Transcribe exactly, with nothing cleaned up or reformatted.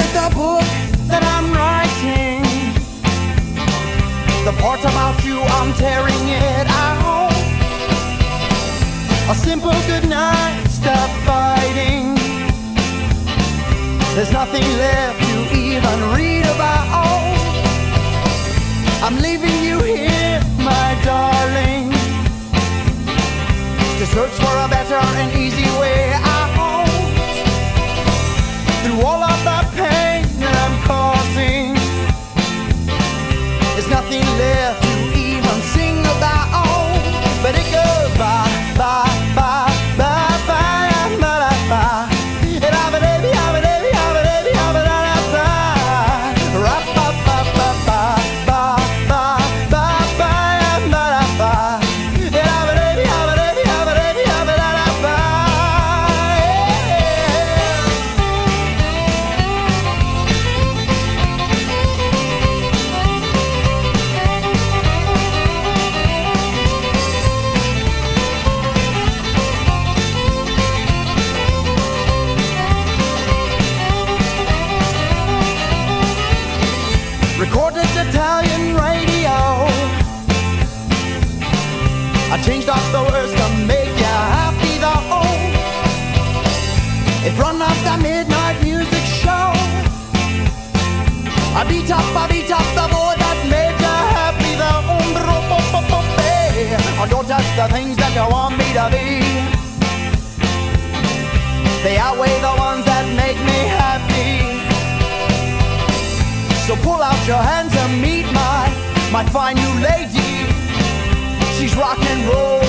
with the book that I'm writing. The part about you, I'm tearing it out. A simple goodnight, stop fighting. There's nothing left to even read about. I'm leaving you here, my darling, to search for a better and easy way out. Through all of the pain that I'm causing, there's nothing left to even sing about. But it goes by, by, by, by, by, by, by, by. And I'm a baby, I'm a baby, I'm a baby, I'm a baby, rap, ba, ba, ba, ba, ba, ba, ba, ba, ba, ba. And I'm a baby, I'm a baby, I'm a baby, I'm a baby, recorded Italian radio. I changed up the words to make you happy though. In front of the midnight music show, I beat up, I beat up the boy that made you happy though. Oh, don't touch the things that you want me to be. They outweigh the ones that make me happy. So pull out your hand to meet my, my fine new lady. She's rock and roll.